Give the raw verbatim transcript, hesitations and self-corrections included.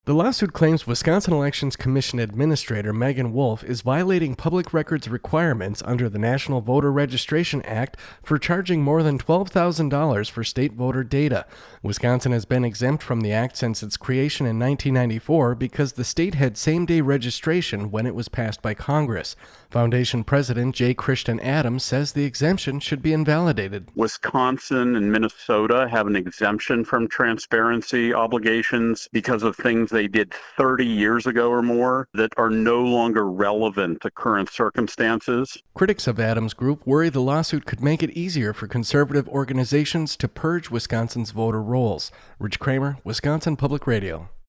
The lawsuit claims Wisconsin Elections Commission Administrator Megan Wolf is violating public records requirements under the National Voter Registration Act for charging more than twelve thousand dollars for state voter data. Wisconsin has been exempt from the act since its creation in nineteen ninety-four because the state had same-day registration when it was passed by Congress. Foundation President J. Christian Adams says the exemption should be invalidated. Wisconsin and Minnesota have an exemption from transparency obligations because of things they did thirty years ago or more that are no longer relevant to current circumstances. Critics of Adams' group worry the lawsuit could make it easier for conservative organizations to purge Wisconsin's voter rolls. Rich Kramer, Wisconsin Public Radio.